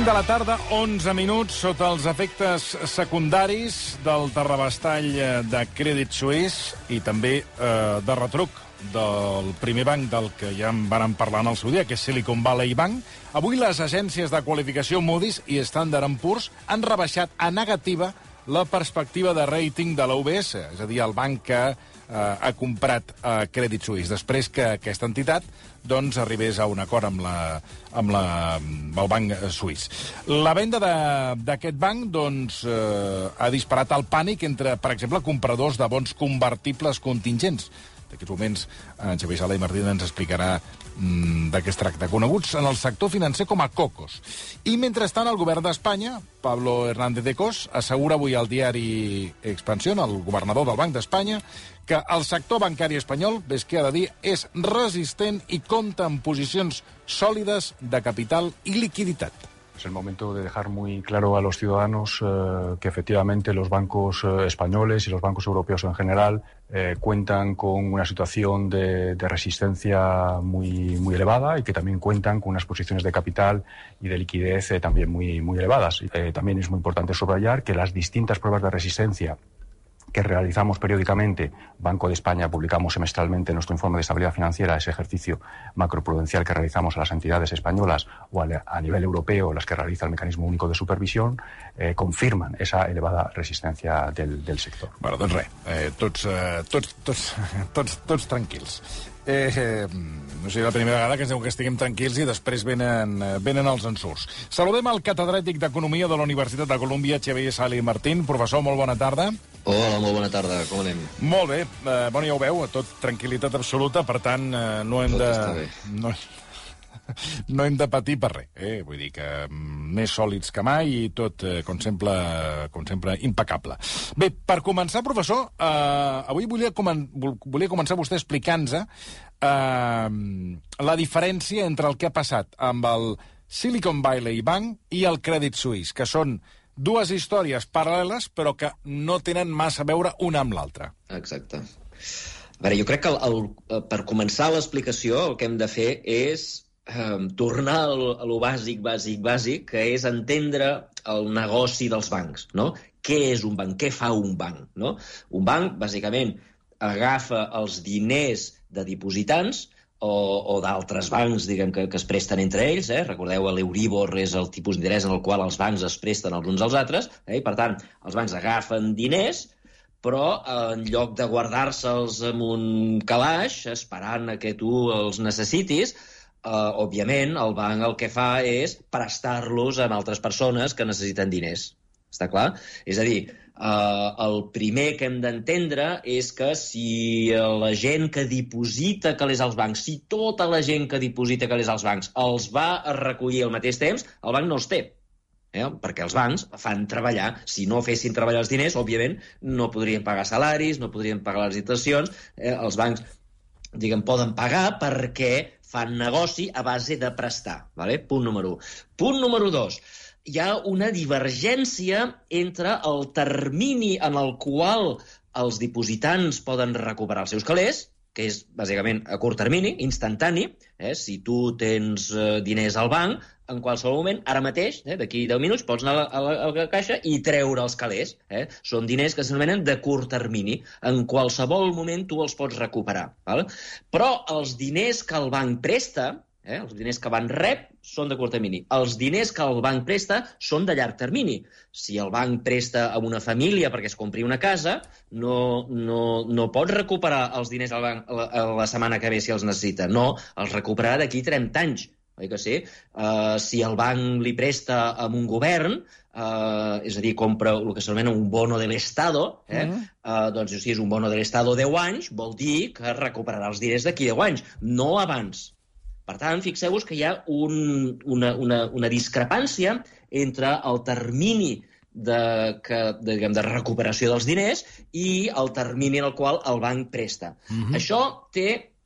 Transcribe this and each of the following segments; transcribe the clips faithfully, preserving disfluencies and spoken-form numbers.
cinc de la tarda, onze minuts, sota els efectes secundaris del terrabastall de Credit Suisse i també eh, de retruc del primer banc del que ja en van parlar en el seu dia, que és Silicon Valley Bank. Avui les agències de qualificació Moody's i Standard and Poor's han rebaixat a negativa la perspectiva de rating de l'U B S, és a dir, el banc que eh, ha comprat eh, Credit Suisse, després que aquesta entitat doncs, arribés a un acord amb, la, amb, la, amb el banc suís. La venda d'aquest banc doncs, eh, ha disparat el pànic entre, per exemple, compradors de bons convertibles contingents. En aquests moments, en Xavier Sala i Martín ens explicarà mm, de què es tracta. Coneguts en el sector financer com a cocos. I, mentrestant, el govern d'Espanya, Pablo Hernández de Cos, assegura avui al diari Expansión, el governador del Banc d'Espanya, que el sector bancari espanyol, ves què ha de dir, és resistent i compta amb posicions sòlides de capital i liquiditat. Es el momento de dejar muy claro a los ciudadanos eh, que efectivamente los bancos eh, españoles y los bancos europeos en general eh, cuentan con una situación de, de resistencia muy, muy elevada y que también cuentan con unas posiciones de capital y de liquidez eh, también muy, muy elevadas. Eh, también es muy importante subrayar que las distintas pruebas de resistencia que realizamos periódicamente, Banco de España publicamos semestralmente nuestro informe de estabilidad financiera, ese ejercicio macroprudencial que realizamos a las entidades españolas o a nivel europeo, las que realiza el Mecanismo Único de Supervisión, eh, confirman esa elevada resistencia del, del sector. Bueno, doncs res, eh, tots, eh, tots, tots, tots, tots tranquils. Eh, eh, no sé, la primera vegada que ens diuen que estiguem tranquils i després venen, venen els ensurts. Saludem al catedràtic d'Economia de la Universitat de Colúmbia, Xavier Sala i Martín. Professor, molt bona tarda. Hola, molt bona tarda, com anem? Molt bé, eh, bueno, ja ho veu, tot tranquil·litat absoluta, per tant, eh, no hem tot de... Està bé. No, no hem de patir per res, eh? Vull dir que més sòlids que mai i tot, eh, com sempre, com sempre, impecable. Bé, per començar, professor, eh, avui volia, comen volia començar vostè explicant-nos eh, la diferència entre el que ha passat amb el Silicon Valley Bank i el Credit Suisse, que són dues històries paral·leles, però que no tenen massa a veure una amb l'altra. Exacte. A veure, jo crec que el, el, per començar l'explicació el que hem de fer és eh, tornar al, a lo bàsic, bàsic, bàsic, que és entendre el negoci dels bancs, no? Què és un banc? Què fa un banc? No? Un banc, bàsicament, agafa els diners de dipositants o, o d'altres bancs, diguem, que, que es presten entre ells, eh? Recordeu, l'Euribor és el tipus d'interès en el qual els bancs es presten els uns als altres, eh? I, per tant, els bancs agafen diners, però en lloc de guardar-se'ls en un calaix, esperant a que tu els necessitis, eh, òbviament, el banc el que fa és prestar-los a altres persones que necessiten diners. Està clar? És a dir, Uh, el primer que hem d'entendre és que si la gent que diposita calés als bancs, si tota la gent que diposita calés als bancs els va a recollir al mateix temps, el banc no els té. Eh? Perquè els bancs fan treballar. Si no fessin treballar els diners, òbviament, no podrien pagar salaris, no podrien pagar les institucions. Eh? Els bancs, diguem, poden pagar perquè fan negoci a base de prestar. Vale? Punt número un. Punt número dos. Hi ha una divergència entre el termini en el qual els dipositants poden recuperar els seus calés, que és, bàsicament, a curt termini, instantani. Eh? Si tu tens eh, diners al banc, en qualsevol moment, ara mateix, eh, d'aquí deu minuts, pots anar a la, a la, a la caixa i treure els calés. Eh? Són diners que s'anomenen de curt termini. En qualsevol moment tu els pots recuperar. Val? Però els diners que el banc presta, Eh? els diners que van rep són de curt termini. Els diners que el banc presta són de llarg termini. Si el banc presta a una família perquè es compri una casa, no, no, no pot recuperar els diners al banc la, la setmana que ve si els necessita. No, els recuperarà d'aquí trenta anys. Oi que sí? Uh, si el banc li presta a un govern, uh, és a dir, compra el que s'anomena un bono de l'Estado, eh? uh, doncs si és un bono de l'Estado deu anys, vol dir que recuperarà els diners d'aquí deu anys, no abans. Per tant, fixeu-vos que hi ha un, una, una, una discrepància entre el termini de, que, de, diguem, de recuperació dels diners i el termini en el qual el banc presta. Mm-hmm. Això té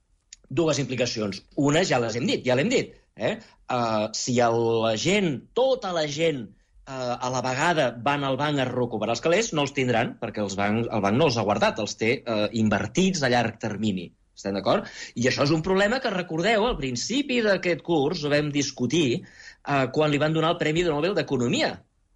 dues implicacions. Una ja les hem dit, ja l'hem dit. Eh? Uh, si el, la gent, tota la gent, uh, a la vegada van al banc a recuperar els calés, no els tindran, perquè els bancs, el banc no els ha guardat, els té uh, invertits a llarg termini. Estem d'acord? I això és un problema que, recordeu, al principi d'aquest curs ho vam discutir, eh, quan li van donar el Premi Nobel d'Economia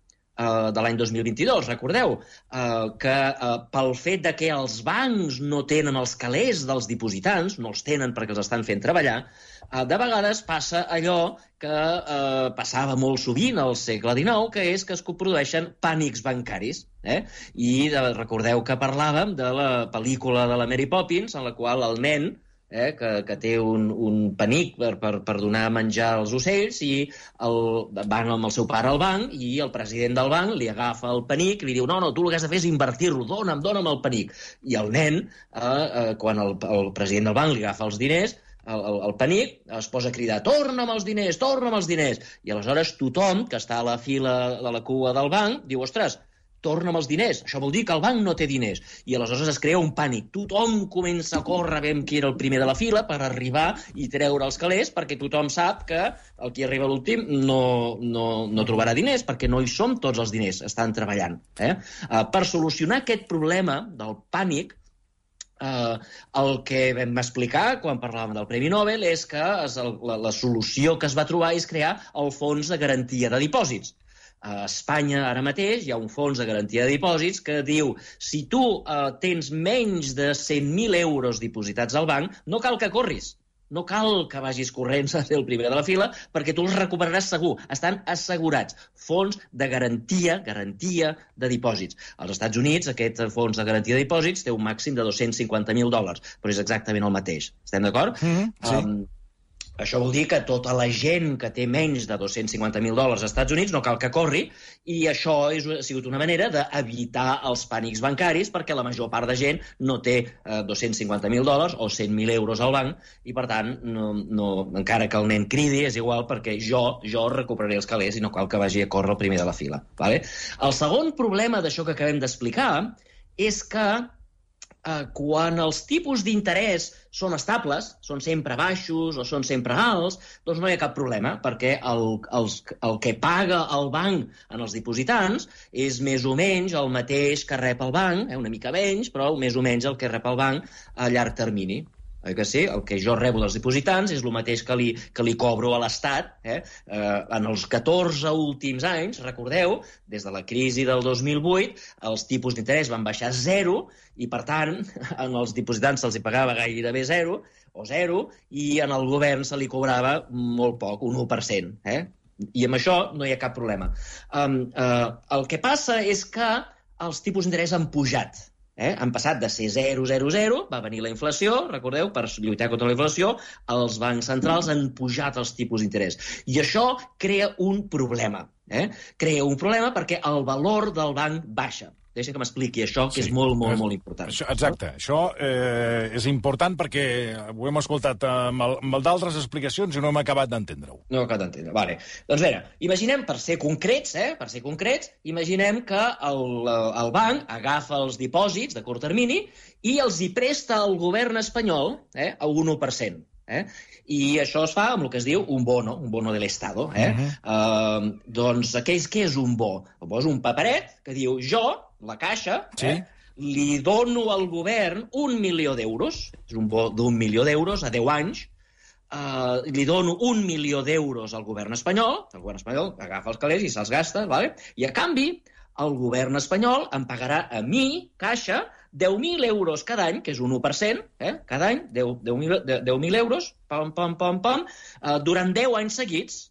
eh, de l'any dos mil vint-i-dos, recordeu, eh, que eh, pel fet de que els bancs no tenen els calés dels dipositants, no els tenen perquè els estan fent treballar, eh, de vegades passa allò que eh, passava molt sovint al segle dinou, que és que es produeixen pànics bancaris. Eh? I de, recordeu que parlàvem de la pel·lícula de la Mary Poppins, en la qual el nen Eh, que, que té un, un penic per, per, per donar menjar als ocells i el, van amb el seu pare al banc i el president del banc li agafa el penic i li diu no, no, tu el que has de fer és invertir-lo, dona'm, dona'm el penic. I el nen, eh, eh, quan el, el president del banc li agafa els diners, el, el, el penic, es posa a cridar torna'm els diners, torna'm els diners. I aleshores tothom que està a la fila de la cua del banc diu, ostres, torna'm els diners. Això vol dir que el banc no té diners. I aleshores es crea un pànic. Tothom comença a córrer a veure qui era el primer de la fila per arribar i treure els calés, perquè tothom sap que el qui arriba a l'últim no, no, no trobarà diners, perquè no hi som tots els diners, estan treballant. Eh? Uh, per solucionar aquest problema del pànic, Uh, el que vam explicar quan parlàvem del Premi Nobel és que es, la, la solució que es va trobar és crear el Fons de Garantia de Dipòsits. A Espanya, ara mateix, hi ha un fons de garantia de dipòsits que diu si tu uh, tens menys de cent mil euros dipositats al banc, no cal que corris. No cal que vagis corrents a ser el primer de la fila perquè tu els recuperaràs segur. Estan assegurats. Fons de garantia, garantia de dipòsits. Als Estats Units, aquest fons de garantia de dipòsits té un màxim de dos-cents cinquanta mil dòlars, però és exactament el mateix. Estem d'acord? Mm-hmm, sí. Um, Això vol dir que tota la gent que té menys de dos-cents cinquanta mil dòlars als Estats Units no cal que corri, i això és, ha sigut una manera d'evitar els pànics bancaris, perquè la major part de gent no té eh, dos-cents cinquanta mil dòlars o cent mil euros al banc, i per tant, no, no, encara que el nen cridi, és igual, perquè jo, jo recuperaré els calés i no cal que vagi a córrer el primer de la fila. Vale? El segon problema d'això que acabem d'explicar és que Eh, quan els tipus d'interès són estables, són sempre baixos o són sempre alts, doncs no hi ha cap problema, perquè el, els, el que paga el banc en els dipositants és més o menys el mateix que rep el banc, eh, una mica menys, però més o menys el que rep el banc a llarg termini. Eh que sí? El que jo rebo dels dipositants és el mateix que li, que li cobro a l'Estat. Eh? Eh, en els catorze últims anys, recordeu, des de la crisi del dos mil vuit, els tipus d'interès van baixar a zero i, per tant, en els dipositants se'ls pagava gairebé zero o zero i en el govern se li cobrava molt poc, un u per cent. Eh? I amb això no hi ha cap problema. Um, uh, el que passa és que els tipus d'interès han pujat. Eh? Han passat de ser zero, zero, zero, va venir la inflació, recordeu, per lluitar contra la inflació, els bancs centrals han pujat els tipus d'interès. I això crea un problema. Eh? Crea un problema perquè el valor del banc baixa. Deixa que m'expliqui això, que sí, és molt, molt, molt important. Això, exacte. Això eh, és important perquè ho hem escoltat amb, el, amb d'altres explicacions i no hem acabat d'entendre-ho. No hem acabat d'entendre. Vale. Doncs bé, imaginem, per ser concrets, eh, per ser concrets, imaginem que el, el banc agafa els dipòsits de curt termini i els hi presta al govern espanyol eh, a un u per cent. Eh? I això es fa amb el que es diu un bono, un bono de l'Estado. Eh? Uh-huh. uh, doncs què és, què és un bo? El bo és un paperet que diu jo, la Caixa, sí. eh, li dono al govern un milió d'euros, és un bo d'un milió d'euros a deu anys, uh, li dono un milió d'euros al govern espanyol, el govern espanyol agafa els calés i se'ls gasta, vale? I a canvi el govern espanyol em pagarà a mi, Caixa, deu mil euros cada any, que és un u per cent, eh? Cada any, deu mil euros, pam, pam, pam, pam, uh, durant deu anys seguits,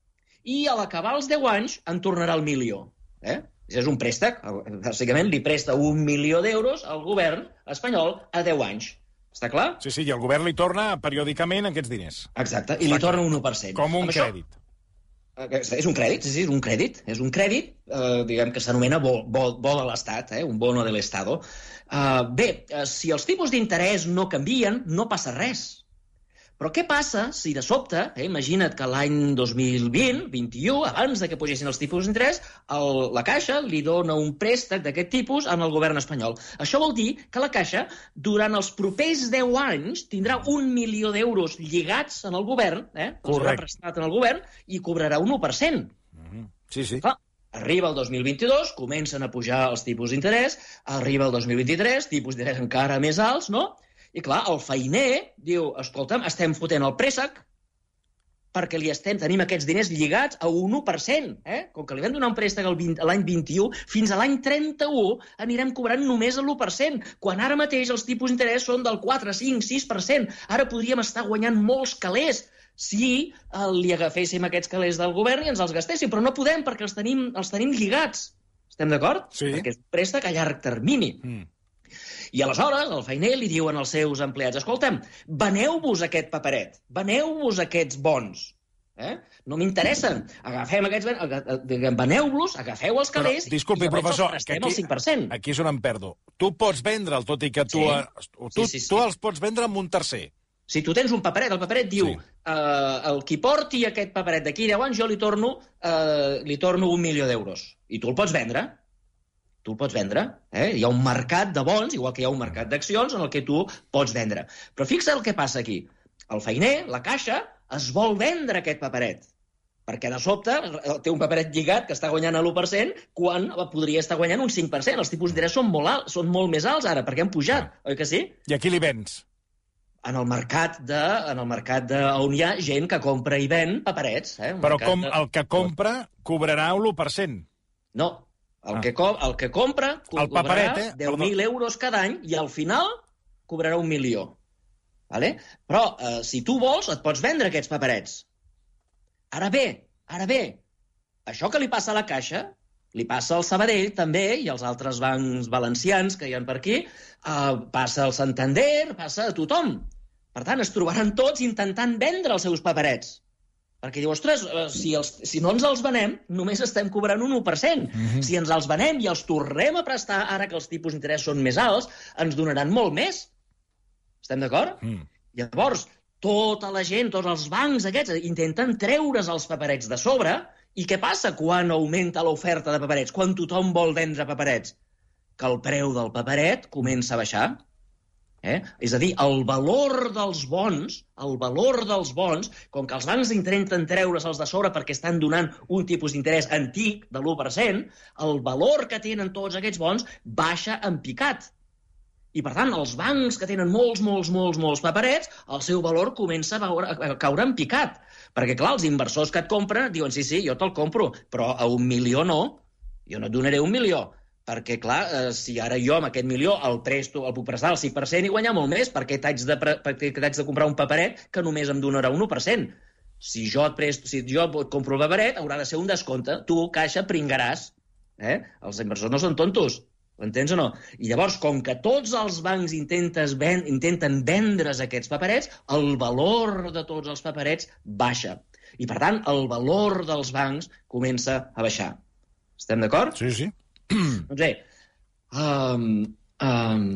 i a l'acabar els deu anys em tornarà el milió. Eh? És un préstec, bàsicament li presta un milió d'euros al govern espanyol a deu anys. Està clar? Sí, sí, i el govern li torna periòdicament aquests diners. Exacte, i li torna un u per cent. Com un crèdit. Això, és un crèdit, sí, sí, és un crèdit. És un crèdit, eh, diguem que s'anomena bo, bo, bo de l'Estat, eh, un bono de l'Estado. Uh, bé, uh, si els tipus d'interès no canvien, no passa res. Però què passa si de sobte, eh, imagina't que l'any dos mil vint, vint-i-u, abans de que pugessin els tipus d'interès, el, la Caixa li dona un préstec d'aquest tipus al govern espanyol. Això vol dir que la Caixa, durant els propers deu anys, tindrà un milió d'euros lligats en el govern, eh, els haurà prestat en el govern, i cobrarà un u per cent. Mm-hmm. Sí, sí. Clar, arriba el dos mil vint-i-dos, comencen a pujar els tipus d'interès, arriba el dos mil vint-i-tres, tipus d'interès encara més alts, no? I clar, el feiner diu, escolta'm, estem fotent el préssec, perquè li estem, tenim aquests diners lligats a un u per cent. Eh? Com que li vam donar un préstec l'any vint-i-u, fins a l'any trenta-u anirem cobrant només l'u per cent, quan ara mateix els tipus d'interès són del quatre, cinc, sis per cent. Ara podríem estar guanyant molts calés si eh, li agaféssim aquests calés del govern i ens els gastéssim, però no podem perquè els tenim, els tenim lligats. Estem d'acord? Sí. Perquè és un préstec a llarg termini. Mm. I aleshores el feiner li diuen als seus empleats: escolta'm, veneu-vos aquest paperet, veneu-vos aquests bons. Eh? No m'interessen. Agafem aquests... Veneu-los, agafeu els calés... Però, disculpi, professor, que aquí, el cinc per cent. Aquí és on em perdo. Tu pots vendre'l, tot i que tu, sí. tu, sí, sí, sí. tu els pots vendre amb un tercer. Si tu tens un paperet, el paperet diu sí. uh, el qui porti aquest paperet d'aquí deu anys jo li torno, uh, li torno un milió d'euros. I tu el pots vendre. Tu el pots vendre. Eh? Hi ha un mercat de bons, igual que hi ha un mercat d'accions, en el que tu pots vendre. Però fixa el que passa aquí. El feiner, la caixa, es vol vendre aquest paperet. Perquè de sobte té un paperet lligat que està guanyant l'u per cent quan podria estar guanyant un cinc per cent. Els tipus d'interès són molt alts, són molt més alts ara, perquè han pujat, ah. oi que sí? I aquí li vens? En el mercat de, en el mercat de, on hi ha gent que compra i ven paperets. Eh? Però com de... el que compra cobrarà l'u per cent? No. El, ah. que, com, el que compra el paperet, eh? deu mil euros cada any i al final cobrarà un milió. Vale? Però eh, si tu vols et pots vendre aquests paperets. Ara bé, ara bé, això que li passa a la Caixa, li passa al Sabadell també i als altres bancs valencians que hi ha per aquí, eh, passa al Santander, passa a tothom. Per tant, es trobaran tots intentant vendre els seus paperets. Perquè diu, ostres, si, els, si no ens els venem, només estem cobrant un u per cent. Mm-hmm. Si ens els venem i els tornem a prestar, ara que els tipus d'interès són més alts, ens donaran molt més. Estem d'acord? Mm. Llavors, tota la gent, tots els bancs aquests, intenten treure's els paperets de sobre. I què passa quan augmenta l'oferta de paperets? Quan tothom vol vendre paperets? Que el preu del paperet comença a baixar. Eh? És a dir, el valor dels bons, el valor dels bons, com que els bancs intenten treure's-els de sobre perquè estan donant un tipus d'interès antic de l'u per cent, el valor que tenen tots aquests bons baixa en picat. I, per tant, els bancs que tenen molts, molts, molts, molts paperets, el seu valor comença a, veure, a caure en picat. Perquè, clar, els inversors que et compren diuen, sí, sí, jo te'l compro, però a un milió no. Jo no et donaré un milió. Perquè, clar, eh, si ara jo amb aquest milió el presto, el puc prestar al cinc per cent i guanyar molt més, perquè t'haig de, perquè t'haig de comprar un paperet que només em donarà un u per cent. Si jo et presto, si jo et compro el paperet, haurà de ser un descompte. Tu, Caixa, pringaràs. Eh? Els inversors no són tontos. Entens o no? I llavors, com que tots els bancs intentes ven, intenten vendre's aquests paperets, el valor de tots els paperets baixa. I, per tant, el valor dels bancs comença a baixar. Estem d'acord? Sí, sí. Doncs bé, um, um,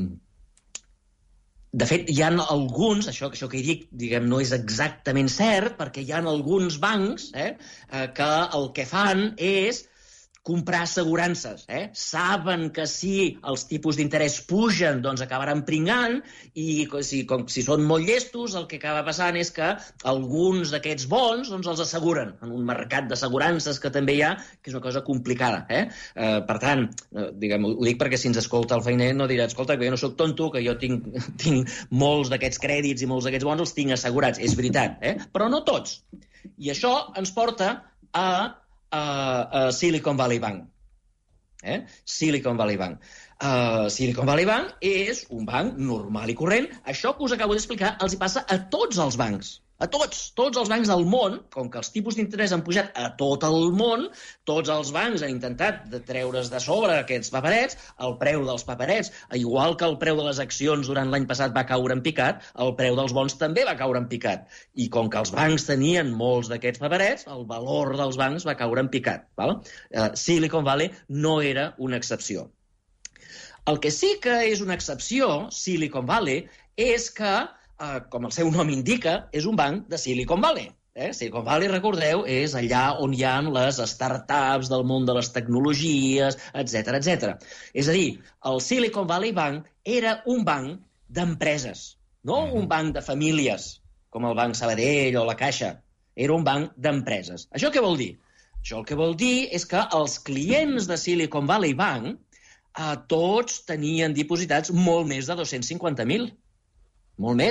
de fet, hi ha alguns, això, això que hi dic, diguem, no és exactament cert, perquè hi ha alguns bancs eh, que el que fan és comprar assegurances. Eh? Saben que si els tipus d'interès pugen, doncs acabaran pringant, i si, com, si són molt llestos, el que acaba passant és que alguns d'aquests bons doncs, els asseguren en un mercat d'assegurances que també hi ha, que és una cosa complicada. Eh? Eh, per tant, eh, diguem, ho dic perquè si ens escolta el feiner no dirà, escolta, que jo no sóc tonto, que jo tinc, tinc molts d'aquests crèdits i molts d'aquests bons els tinc assegurats. És veritat, eh? Però no tots. I això ens porta a Uh, uh, Silicon Valley Bank. Eh? Silicon Valley Bank. Uh, Silicon Valley Bank és un banc normal i corrent. Això que us acabo d'explicar els hi passa a tots els bancs. A tots, tots els bancs del món, com que els tipus d'interès han pujat a tot el món, tots els bancs han intentat de treure's de sobre aquests paperets, el preu dels paperets, igual que el preu de les accions durant l'any passat va caure en picat, el preu dels bons també va caure en picat. I com que els bancs tenien molts d'aquests paperets, el valor dels bancs va caure en picat. Val? Uh, Silicon Valley no era una excepció. El que sí que és una excepció, Silicon Valley, és que Uh, com el seu nom indica, és un banc de Silicon Valley. Eh? Silicon Valley, recordeu, és allà on hi ha les startups del món de les tecnologies, etcètera, etcètera. És a dir, el Silicon Valley Bank era un banc d'empreses, no un banc de famílies, com el Banc Sabadell o la Caixa. Era un banc d'empreses. Això què vol dir? Això el que vol dir és que els clients de Silicon Valley Bank uh, tots tenien dipositats molt més de dos-cents cinquanta mil. Molt més,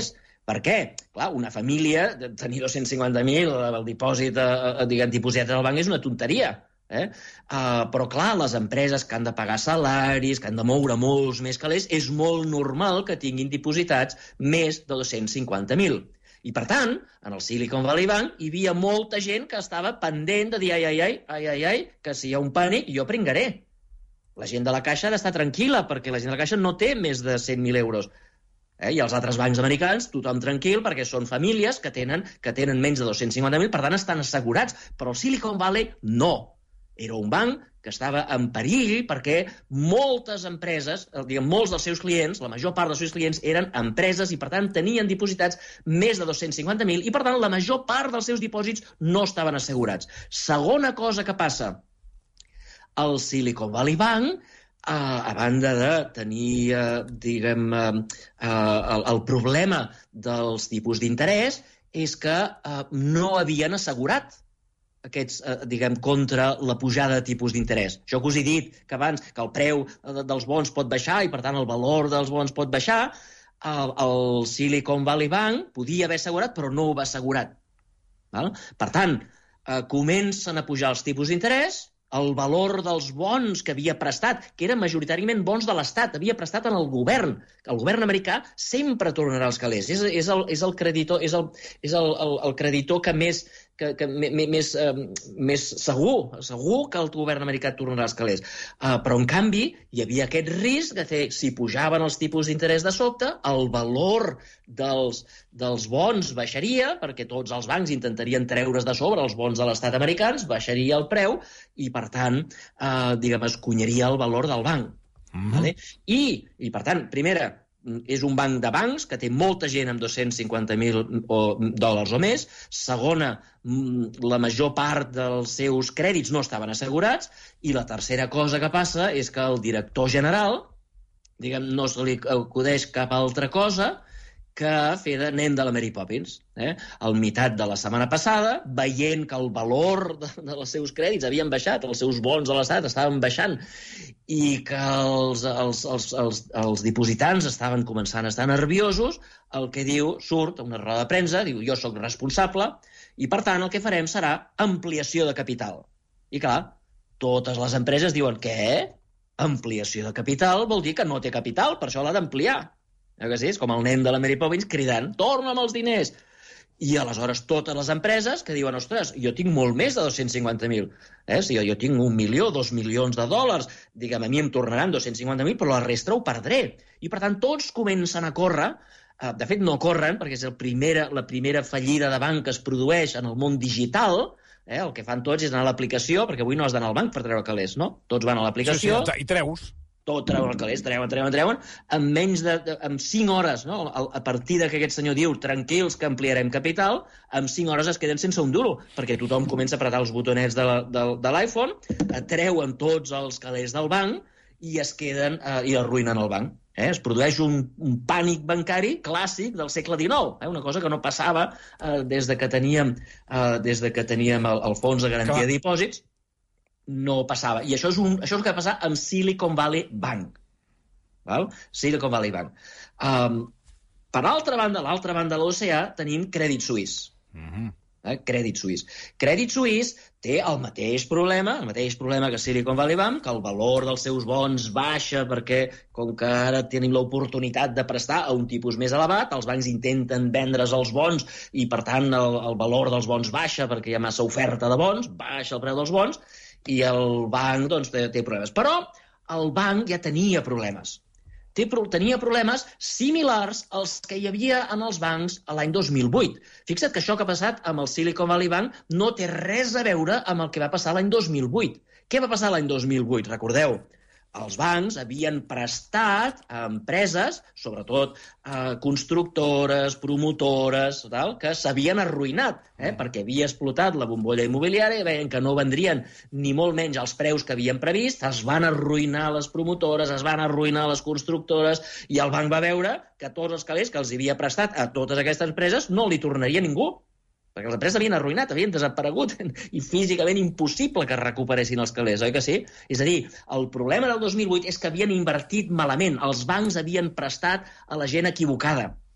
Per què? Clar, una família, tenir dos-cents cinquanta mil, el dipòsit, diguem, dipositat al banc és una tonteria. Eh? Uh, però, clar, les empreses que han de pagar salaris, que han de moure molts més calés, és molt normal que tinguin dipositats més de dos-cents cinquanta mil. I, per tant, en el Silicon Valley Bank hi havia molta gent que estava pendent de dir ai, ai, ai, ai, ai, ai, que si hi ha un pànic jo pringaré. La gent de la Caixa ha d'estar tranquil·la, perquè la gent de la Caixa no té més de cent mil euros. Eh? I els altres bancs americans, tothom tranquil, perquè són famílies que tenen, que tenen menys de dos-cents cinquanta mil, per tant estan assegurats. Però el Silicon Valley no. Era un banc que estava en perill perquè moltes empreses, diguem, molts dels seus clients, la major part dels seus clients eren empreses i, per tant, tenien dipositats més de dos-cents cinquanta mil i, per tant, la major part dels seus dipòsits no estaven assegurats. Segona cosa que passa, el Silicon Valley Bank, eh, a banda de tenir, eh, diguem, eh, el, el problema dels tipus d'interès, és que eh, no havien assegurat aquests, eh, diguem, contra la pujada de tipus d'interès. Això que us he dit, que abans, que el preu dels bons pot baixar i, per tant, el valor dels bons pot baixar, el, el Silicon Valley Bank podia haver assegurat, però no ho va assegurat. Val? Per tant, eh, comencen a pujar els tipus d'interès, el valor dels bons que havia prestat, que eren majoritàriament bons de l'Estat, havia prestat en el govern. El govern americà sempre tornarà els calés. És, és, el, és el creditor, és el, és el, el, el creditor que més... que, que més, eh, més segur, segur que el govern americà tornarà els calés. Uh, però, en canvi, hi havia aquest risc de fer, si pujaven els tipus d'interès de sobte, el valor dels, dels bons baixaria, perquè tots els bancs intentarien treure's de sobre els bons de l'estat americans, baixaria el preu i, per tant, eh, diguem, es cunyaria el valor del banc. Mm-hmm. Vale? I, I, per tant, primera, és un banc de bancs que té molta gent amb dos-cents cinquanta mil dòlars o més. Segona, la major part dels seus crèdits no estaven assegurats. I la tercera cosa que passa és que el director general, diguem, no se li acudeix cap altra cosa que fer de nen de la Mary Poppins. Eh? Al meitat de la setmana passada, veient que el valor de, dels seus crèdits havien baixat, els seus bons de l'estat estaven baixant, i que els, els, els, els, els dipositants estaven començant a estar nerviosos, el que diu, surt a una roda de premsa, diu, jo sóc responsable, i per tant el que farem serà ampliació de capital. I clar, totes les empreses diuen, què? Ampliació de capital vol dir que no té capital, per això l'ha d'ampliar. Eh que sí? És com el nen de la Mary Poppins cridant, torna'm els diners! I aleshores totes les empreses que diuen, ostres, jo tinc molt més de dos-cents cinquanta mil. Eh? Si jo, jo tinc un milió, dos milions de dòlars, diguem, a mi em tornaran dos-cents cinquanta mil, però la resta ho perdré. I, per tant, tots comencen a córrer. Eh, de fet, no corren, perquè és el primera, la primera fallida de banc que es produeix en el món digital. Eh? El que fan tots és anar a l'aplicació, perquè avui no has d'anar al banc per treure calés, no? Tots van a l'aplicació. Sí, sí, i treus. Tot treuen el calés, treuen, treuen, treuen, en menys de, de en cinc hores, no? a, a partir de que aquest senyor diu tranquils que ampliarem capital, en cinc hores es queden sense un duro, perquè tothom comença a apretar els botonets de, de, de l'iPhone, treuen tots els calés del banc i es queden eh, i arruïnen el banc. Eh? Es produeix un, un pànic bancari clàssic del segle dinou, eh? Una cosa que no passava eh, des de que teníem, eh, des de que teníem el, el fons de garantia de dipòsits, no passava. I això és, un, això és el que va passar amb Silicon Valley Bank. Val? Silicon Valley Bank. Um, per altra banda, a l'altra banda de l'oceà, tenim Credit Suisse. Mm-hmm. Eh? Credit Suisse. Credit Suisse té el mateix problema, el mateix problema que Silicon Valley Bank, que el valor dels seus bons baixa perquè, com que ara tenim l'oportunitat de prestar a un tipus més elevat, els bancs intenten vendre's els bons i, per tant, el, el valor dels bons baixa perquè hi ha massa oferta de bons, baixa el preu dels bons, i el banc doncs, té, té problemes. Però el banc ja tenia problemes. Té, tenia problemes similars als que hi havia en els bancs a l'any dos mil vuit. Fixa't que això que ha passat amb el Silicon Valley Bank no té res a veure amb el que va passar l'any dos mil vuit. Què va passar l'any dos mil vuit? Recordeu, els bancs havien prestat a empreses, sobretot a constructores, promotores, tal, que s'havien arruïnat, eh, perquè havia explotat la bombolla immobiliària, veien que no vendrien ni molt menys els preus que havien previst, es van arruïnar les promotores, es van arruïnar les constructores, i el banc va veure que tots els calés que els havia prestat a totes aquestes empreses no li tornaria ningú, perquè les empreses havien arruïnat, havien desaparegut, i físicament impossible que recuperessin els calés, oi que sí? És a dir, el problema del dos mil vuit és que havien invertit malament, els bancs havien prestat a la gent equivocada.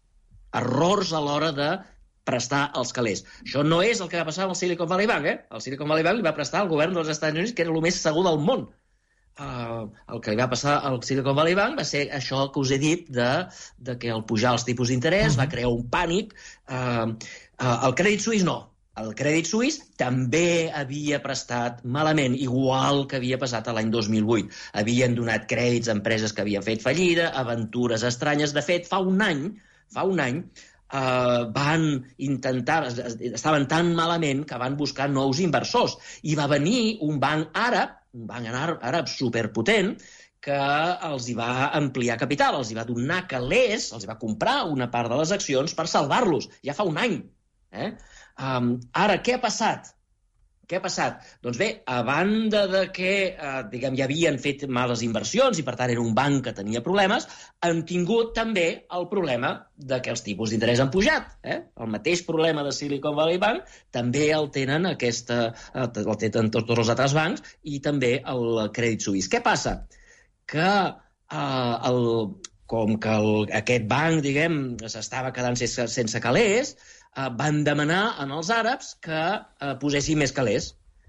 errors a l'hora de prestar els calés. Això no és el que va passar amb el Silicon Valley Bank, eh? El Silicon Valley Bank li va prestar al govern dels Estats Units, que era el més segur del món. Uh, el que li va passar al Silicon Valley Bank va ser això que us he dit de, de que al pujar els tipus d'interès va crear un pànic. Uh, uh, el Credit Suisse no. El Credit Suisse també havia prestat malament, igual que havia passat l'any dos mil vuit. Havien donat crèdits a empreses que havien fet fallida, aventures estranyes. De fet, fa un any, fa un any, Uh, van intentar, estaven tan malament que van buscar nous inversors. I va venir un banc àrab, un banc àrab superpotent, que els hi va ampliar capital, els hi va donar calés, els hi va comprar una part de les accions per salvar-los. Ja fa un any. Eh? Um, ara, què ha passat? Què ha passat? Doncs bé, a banda de que eh, diguem, ja havien fet males inversions i per tant era un banc que tenia problemes, han tingut també el problema de que els tipus d'interès han pujat. Eh? El mateix problema de Silicon Valley Bank també el tenen, aquesta, el tenen tots els altres bancs i també el Credit Suisse. Què passa? Que eh, el, com que el, aquest banc, diguem, s'estava quedant sense, sense calés, Uh, van demanar als àrabs que uh, posessin més calés.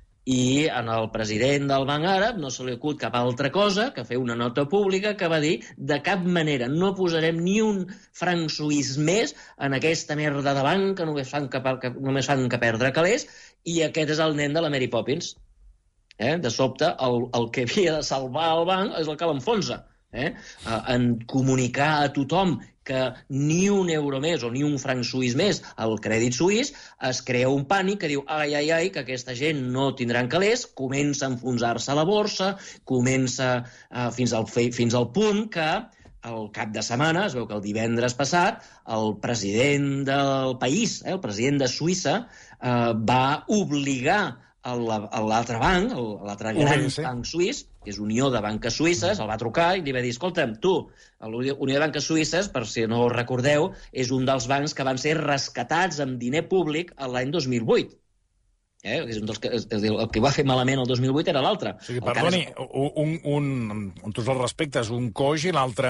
I en el president del banc àrab no se li acut cap altra cosa que fer una nota pública que va dir de cap manera no posarem ni un franc suís més en aquesta merda de banc que només fan que, que, només fan que perdre calés, i aquest és el nen de la Mary Poppins. Eh? De sobte, el, el que havia de salvar el banc és el que l'enfonsa. Eh? Uh, en comunicar a tothom que ni un euro més o ni un franc suís més al Crèdit Suís, es crea un pànic que diu ai, ai, ai, que aquesta gent no tindran calés, comença a enfonsar-se la borsa, comença uh, fins, al, fins al punt que al cap de setmana, es veu que el divendres passat, el president del país, eh, el president de Suïssa, uh, va obligar l'altre banc, l'altre gran banc suís, que és Unió de Banques Suïsses, el va trucar i li va dir, escolta'm, tu, l'Unió de Banques Suïsses, per si no ho recordeu, és un dels bancs que van ser rescatats amb diner públic l'any dos mil vuit. Eh? És un dels que, és, el que va fer malament el dos mil vuit era l'altre. O sigui, perdoni, és... un, un, amb tots els respectes, un coix i l'altre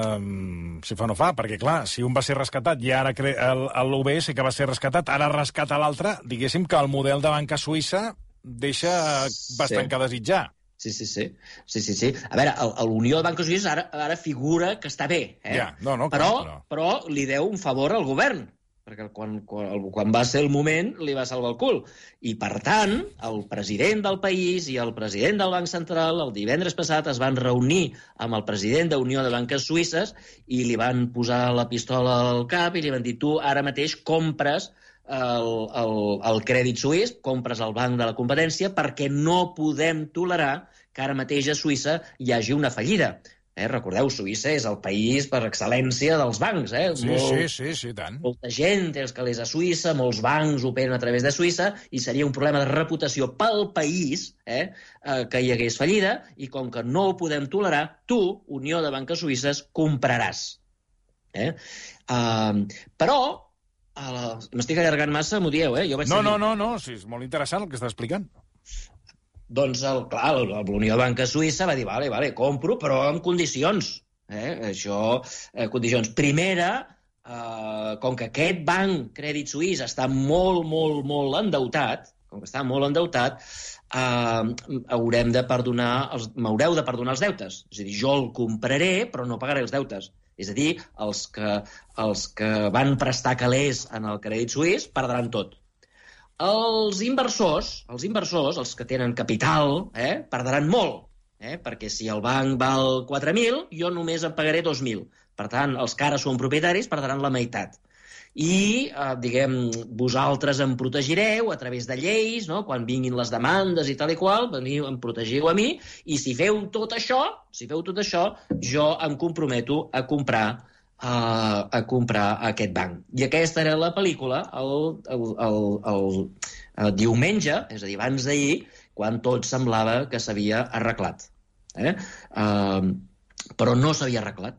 si fa no fa, perquè clar, si un va ser rescatat i ara l'U B S que va ser rescatat, ara rescata l'altre, diguéssim que el model de banca suïssa deixa bastant sí. que desitjar. Sí, sí, sí. sí, sí, sí. A veure, l'Unió de Banques Suïsses ara, ara figura que està bé, eh? Ja, no, no, però, clar, però... però li deu un favor al govern, perquè quan, quan, quan va ser el moment li va salvar el cul. I, per tant, el president del país i el president del Banc Central el divendres passat es van reunir amb el president de Unió de Banques Suïsses i li van posar la pistola al cap i li van dir, tu ara mateix compres el, el, el Crèdit Suís, compres el banc de la competència, perquè no podem tolerar que ara mateix a Suïssa hi hagi una fallida. Eh, recordeu, Suïssa és el país per excel·lència dels bancs. Eh? Sí, Molt, sí, sí, sí, tant. Molta gent té els calés a Suïssa, molts bancs operen a través de Suïssa, i seria un problema de reputació pel país eh, eh, que hi hagués fallida, i com que no ho podem tolerar, tu, Unió de Banques Suïsses, compraràs. Eh? Uh, però, uh, m'estic allargant massa, m'ho dieu, eh? Jo vaig no, seguir... no, no, no, sí, és molt interessant el que està explicant. Doncs, el, clar, l'Unió de Banca Suïssa va dir, vale, vale, compro, però amb condicions. Eh? Això, eh, condicions. Primera, eh, com que aquest banc Crèdit Suís està molt, molt, molt endeutat, com que està molt endeutat, eh, haurem de perdonar els, m'haureu de perdonar els deutes. És a dir, jo el compraré, però no pagaré els deutes. És a dir, els que, els que van prestar calés en el Crèdit Suís perdran tot. Els inversors, els inversors, els que tenen capital, eh, perdran molt, eh, perquè si el banc val quatre mil, jo només en pagaré dos mil. Per tant, els que ara són propietaris perdran la meitat. I, eh, diguem, vosaltres em protegireu a través de lleis, no? Quan vinguin les demandes i tal i qual, veniu, em protegiu a mi, i si feu tot això, si feu tot això, jo em comprometo a comprar A, a comprar aquest banc. I aquesta era la pel·lícula el, el, el, el, el diumenge, és a dir, abans d'ahir, quan tot semblava que s'havia arreglat. Eh? Uh, però no s'havia arreglat.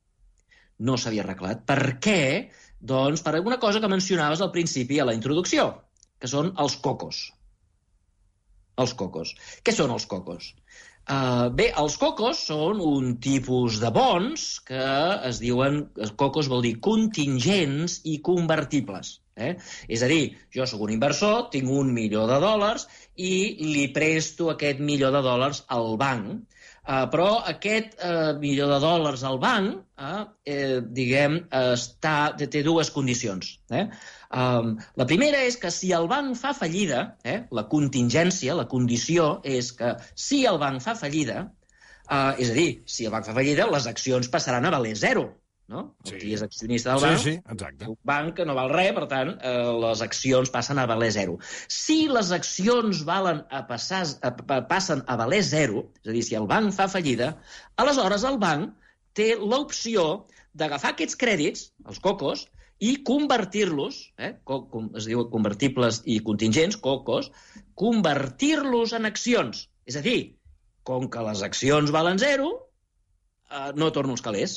No s'havia arreglat. Per què? Doncs per alguna cosa que mencionaves al principi a la introducció, que són els cocos. Els cocos. Què són els cocos? Uh, bé, els cocos són un tipus de bons que es diuen, cocos vol dir contingents i convertibles. Eh? És a dir, jo sóc un inversor, tinc un milió de dòlars i li presto aquest milió de dòlars al banc. Uh, però aquest uh, milió de dòlars al banc, uh, eh, diguem, està, té dues condicions. Eh? Um, la primera és que si el banc fa fallida, eh, la contingència, la condició és que si el banc fa fallida, uh, és a dir, si el banc fa fallida, les accions passaran a valer zero. No? Sí. Qui és accionista del banc, sí, sí, exacte. un banc que no val res, per tant, eh, les accions passen a valer zero. Si les accions valen a passar, a, a, passen a valer zero, és a dir, si el banc fa fallida, aleshores el banc té l'opció d'agafar aquests crèdits, els cocos, i convertir-los, eh, co com es diu convertibles i contingents, cocos, convertir-los en accions. És a dir, com que les accions valen zero, eh, no torno els calés.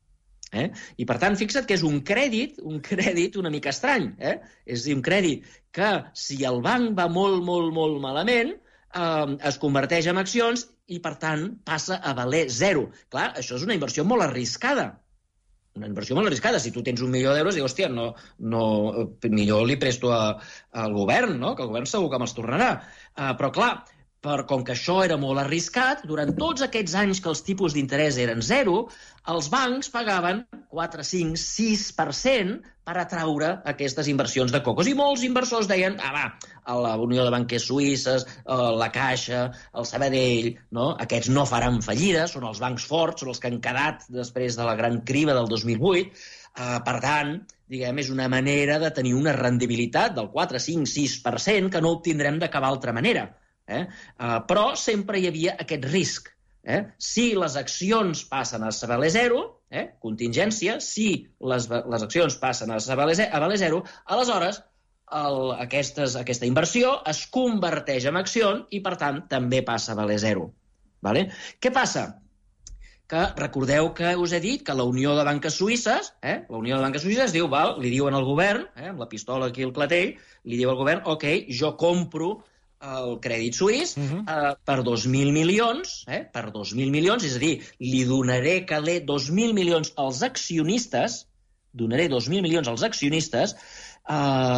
Eh? I, per tant, fixa't que és un crèdit, un crèdit una mica estrany. Eh? És a dir, un crèdit que, si el banc va molt, molt, molt malament, eh, es converteix en accions i, per tant, passa a valer zero. Clar, això és una inversió molt arriscada. Una inversió molt arriscada. Si tu tens un milió d'euros, dius, hòstia, no, no, millor li presto a, al govern, no? Que el govern segur que me'ls tornarà. Eh, però, clar, per, com que això era molt arriscat, durant tots aquests anys que els tipus d'interès eren zero, els bancs pagaven quatre, cinc, sis per cent per atraure aquestes inversions de cocos. I molts inversors deien, ah, va, a la Unió de Banquers Suïsses, la Caixa, el Sabadell, no? Aquests no faran fallida, són els bancs forts, són els que han quedat després de la gran criba del dos mil vuit. Uh, per tant, diguem, és una manera de tenir una rendibilitat del quatre, cinc, sis per cent que no obtindrem de cap altra manera. Eh? Uh, però sempre hi havia aquest risc. Eh? Si les accions passen a valer zero, eh? contingència, si les, les accions passen a valer, a valer zero, aleshores el, aquestes, aquesta inversió es converteix en acció i, per tant, també passa a valer zero. Vale? Què passa? Que recordeu que us he dit que la Unió de Banques Suïsses, eh? la Unió de Banques Suïsses diu, val, li diuen al govern, eh? amb la pistola aquí al clatell, li diu al govern, ok, jo compro el crèdit suís uh-huh. eh, per dos mil milions, eh, per dos mil milions, és a dir, li donaré caler dos mil milions als accionistes, donaré dos mil milions als accionistes, eh,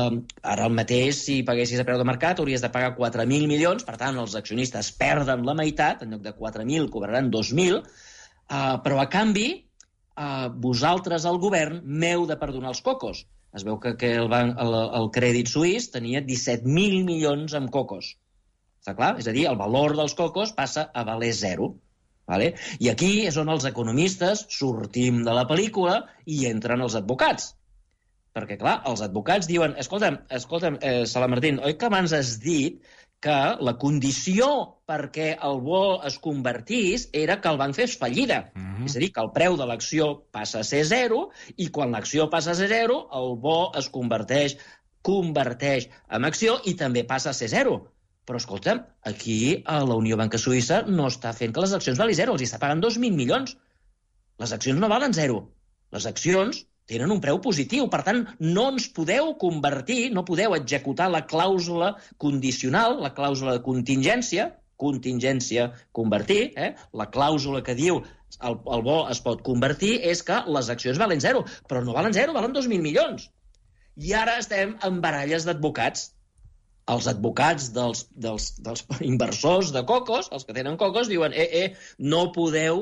ara el mateix, si paguessis a preu de mercat, hauries de pagar quatre mil milions, per tant, els accionistes perden la meitat, en lloc de quatre mil cobraran dos mil, eh, però a canvi, eh, vosaltres, el govern, m'heu de perdonar els cocos. Es veu que, que el, banc, el, el crèdit suís tenia disset mil milions en cocos. Està clar? És a dir, el valor dels cocos passa a valer zero. Vale? I aquí és on els economistes sortim de la pel·lícula i entren els advocats. Perquè, clar, els advocats diuen, escolta'm, escolta'm eh, Sala Martín, oi que abans has dit que la condició perquè el bo es convertís era que el banc fes fallida. Mm-hmm. És a dir, que el preu de l'acció passa a ser zero i quan l'acció passa a ser zero, el bo es converteix, converteix en acció i també passa a ser zero. Però, escolta'm, aquí a la Unió Banca Suïssa no està fent que les accions valin zero, els està pagant dos mil milions. Les accions no valen zero. Les accions tenen un preu positiu, per tant, no ens podeu convertir, no podeu executar la clàusula condicional, la clàusula de contingència, contingència convertir, eh? la clàusula que diu el, el bo es pot convertir és que les accions valen zero, però no valen zero, valen dos mil milions. I ara estem en baralles d'advocats. Els advocats dels, dels, dels inversors de cocos, els que tenen cocos, diuen eh, eh, no podeu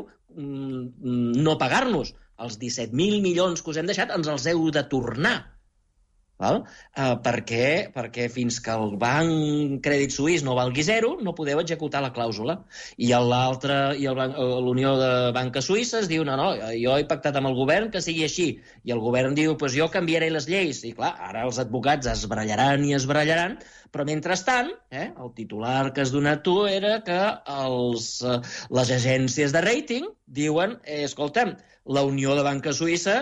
mm, no pagar-nos. Els disset mil milions que us hem deixat ens els heu de tornar. Val? Uh, per què? Perquè fins que el banc Crèdit Suís no valgui zero, no podeu executar la clàusula. I l'altre, i l'Unió de Banques Suïsses diu, no, no, jo he pactat amb el govern que sigui així. I el govern diu, pues jo canviaré les lleis. I clar, ara els advocats es barallaran i es barallaran, però mentrestant, eh, el titular que has donat tu era que els, uh, les agències de rating diuen, eh, escolta'm, la Unió de Banques Suïssa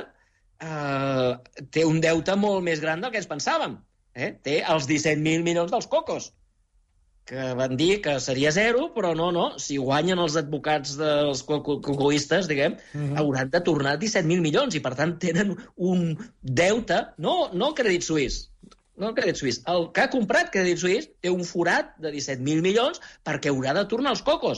Uh, té un deute molt més gran del que ens pensàvem. Eh? Té els disset mil milions dels cocos, que van dir que seria zero, però no, no. Si guanyen els advocats dels cocoistes, diguem, uh-huh. hauran de tornar disset mil milions, i per tant tenen un deute, no, no el Crèdit Suís, no el Crèdit Suís, el que ha comprat Crèdit Suís té un forat de disset mil milions perquè haurà de tornar els cocos.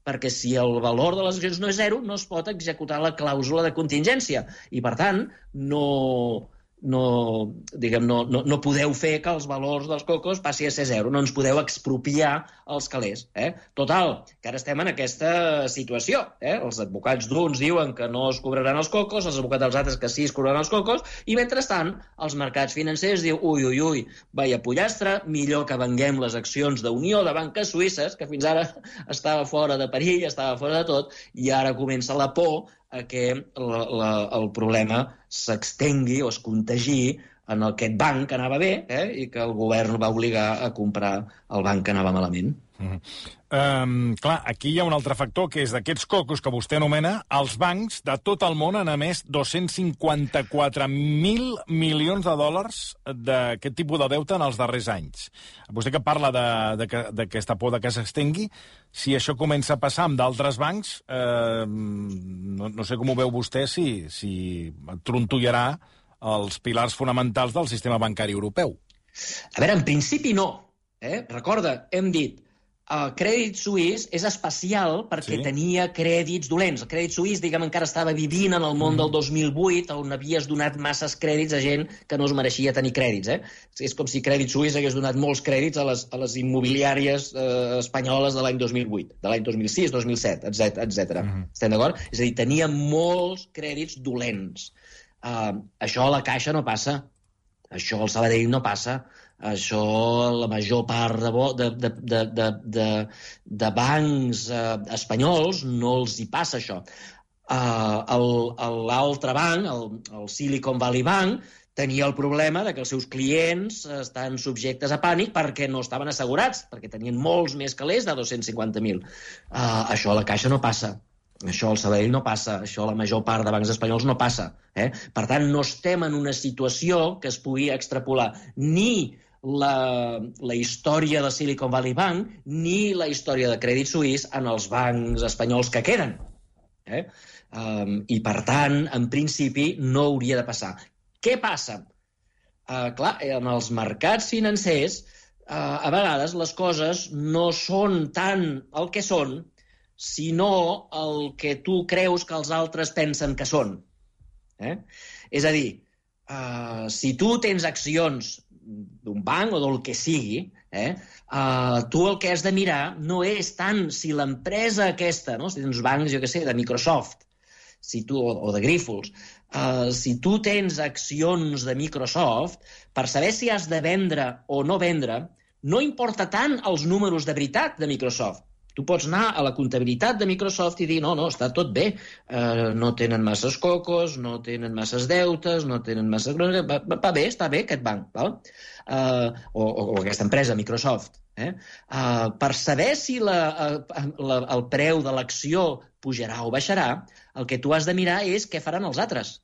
perquè si el valor de les accions no és zero, no es pot executar la clàusula de contingència. I, per tant, no... No, diguem, no, no, no podeu fer que els valors dels cocos passi a ser zero, no ens podeu expropiar els calés. Eh? Total, que ara estem en aquesta situació. Eh? Els advocats d'uns diuen que no es cobraran els cocos, els advocats dels altres que sí es cobraran els cocos, i mentrestant els mercats financers diuen ui, ui, ui, vaya pollastre, millor que venguem les accions d'Unió de banques suïsses, que fins ara estava fora de perill, estava fora de tot, i ara comença la por a que la, la, el problema s'extengui o es contagi en aquest banc que anava bé, eh, i que el govern va obligar a comprar el banc que anava malament. Mm. Um, clar, aquí hi ha un altre factor, que és d'aquests cocos que vostè anomena, els bancs de tot el món han emès dos-cents cinquanta-quatre mil milions de dòlars d'aquest tipus de deute en els darrers anys. Vostè que parla d'aquesta por de que s'extengui, si això comença a passar amb d'altres bancs, eh, no, no sé com ho veu vostè, si, si trontollarà els pilars fonamentals del sistema bancari europeu. A veure, en principi no. Eh? Recorda, hem dit, el crèdit suís és especial perquè sí. tenia crèdits dolents. El crèdit suís, diguem, encara estava vivint en el món mm. del dos mil vuit, on havies donat masses crèdits a gent que no es mereixia tenir crèdits. Eh? És com si Crèdit Suís hagués donat molts crèdits a les, a les immobiliàries eh, espanyoles de l'any dos mil vuit, de l'any dos mil sis, dos mil set, etcètera. Mm. Estem d'acord? És a dir, tenia molts crèdits dolents. Uh, això a la Caixa no passa. Això al Sabadell no passa. Això, la major part de, bo, de, de, de, de, de, de bancs eh, espanyols no els hi passa això. Uh, L'altre banc, el, el Silicon Valley Bank, tenia el problema de que els seus clients estan subjectes a pànic perquè no estaven assegurats, perquè tenien molts més calés de dos-cents cinquanta mil. Uh, això a la Caixa no passa. Això al Sabadell no passa, això a la major part de bancs espanyols no passa. Eh? Per tant, no estem en una situació que es pugui extrapolar ni la, la història de Silicon Valley Bank ni la història de Crèdit Suís en els bancs espanyols que queden. Eh? Um, I, per tant, en principi, no hauria de passar. Què passa? Uh, clar, en els mercats financers, uh, a vegades les coses no són tant el que són, sinó el que tu creus que els altres pensen que són. Eh? És a dir, uh, si tu tens accions d'un banc o del que sigui, eh, uh, tu el que has de mirar no és tant si l'empresa aquesta, no? Si tens bancs, jo què sé, de Microsoft, si tu, o, o de Grífols, uh, si tu tens accions de Microsoft, per saber si has de vendre o no vendre, no importa tant els números de veritat de Microsoft. Tu pots anar a la comptabilitat de Microsoft i dir no, no, està tot bé, uh, no tenen masses cocos, no tenen masses deutes, no tenen masses... Va, va bé, està bé aquest banc, val? Uh, o, o aquesta empresa, Microsoft. Eh? Uh, per saber si la, uh, la, el preu de l'acció pujarà o baixarà, el que tu has de mirar és què faran els altres.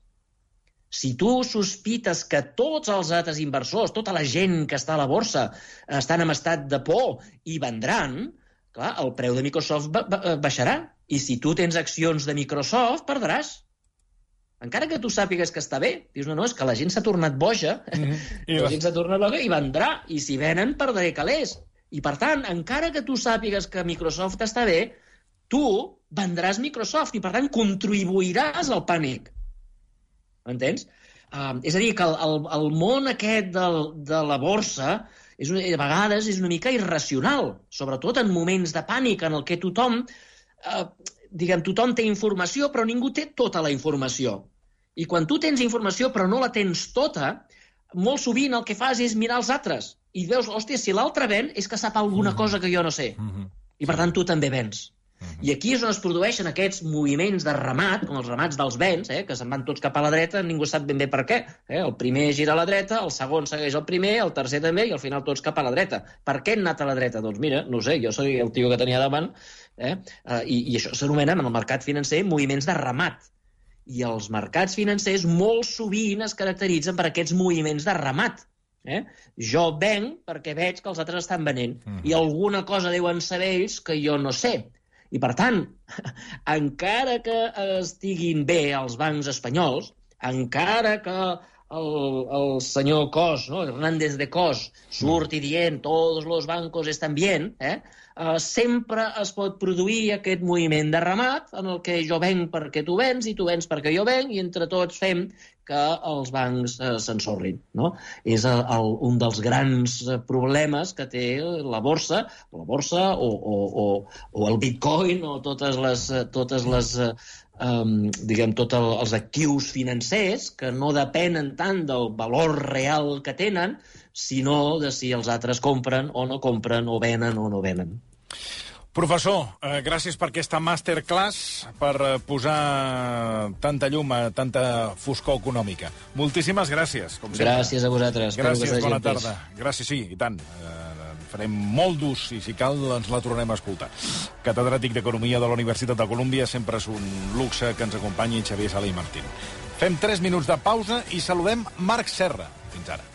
Si tu sospites que tots els altres inversors, tota la gent que està a la borsa, estan en estat de por i vendran, clar, el preu de Microsoft ba ba baixarà. I si tu tens accions de Microsoft, perdràs. Encara que tu sàpigues que està bé. Dius, no, no, és que la gent s'ha tornat boja, mm-hmm. la gent s'ha tornat boja i vendrà. I si venen, perdré calés. I, per tant, encara que tu sàpigues que Microsoft està bé, tu vendràs Microsoft i, per tant, contribuiràs al pànic. M'entens? Uh, és a dir, que el, el, el món aquest de, de la borsa és, a vegades és una mica irracional, sobretot en moments de pànic en el que tothom, eh, diguem, tothom té informació, però ningú té tota la informació. I quan tu tens informació però no la tens tota, molt sovint el que fas és mirar els altres. I veus, hòstia, si l'altre ven és que sap alguna mm-hmm. cosa que jo no sé. Mm-hmm. I per tant tu també vens. I aquí és on es produeixen aquests moviments de ramat, com els ramats dels vents, eh, que se'n van tots cap a la dreta, ningú sap ben bé per què. Eh? El primer gira a la dreta, el segon segueix el primer, el tercer també, i al final tots cap a la dreta. Per què han anat a la dreta? Doncs mira, no sé, jo soy el tio que tenia davant, eh? uh, i, i això s'anomena en el mercat financer moviments de ramat. I els mercats financers molt sovint es caracteritzen per aquests moviments de ramat. Eh? Jo venc perquè veig que els altres estan venent, mm. i alguna cosa deuen saber ells que jo no sé. I, per tant, encara que estiguin bé els bancs espanyols, encara que el, el senyor Cos, no? Hernández de Cos, surti dient tots els bancos estan bien, eh? Uh, sempre es pot produir aquest moviment de ramat en el que jo venc perquè tu vens i tu vens perquè jo venc i entre tots fem que els bancs uh, s'ensorrin, no? És el, el, un dels grans problemes que té la borsa, la borsa o, o, o, o el bitcoin o totes les, totes les uh, um, diguem, tots el, els actius financers que no depenen tant del valor real que tenen, sinó de si els altres compren o no compren, o venen o no venen. Professor, eh, gràcies per aquesta masterclass, per posar tanta llum a tanta foscor econòmica. Moltíssimes gràcies, com sempre. Gràcies a vosaltres. Gràcies, bona tarda. Gràcies, sí, i tant. Eh, farem molt d'ús, i si cal ens la tornem a escoltar. Catedràtic d'Economia de la Universitat de Colúmbia, sempre és un luxe que ens acompanyi Xavier Sala i Martín. Fem tres minuts de pausa i saludem Marc Serra. Fins ara.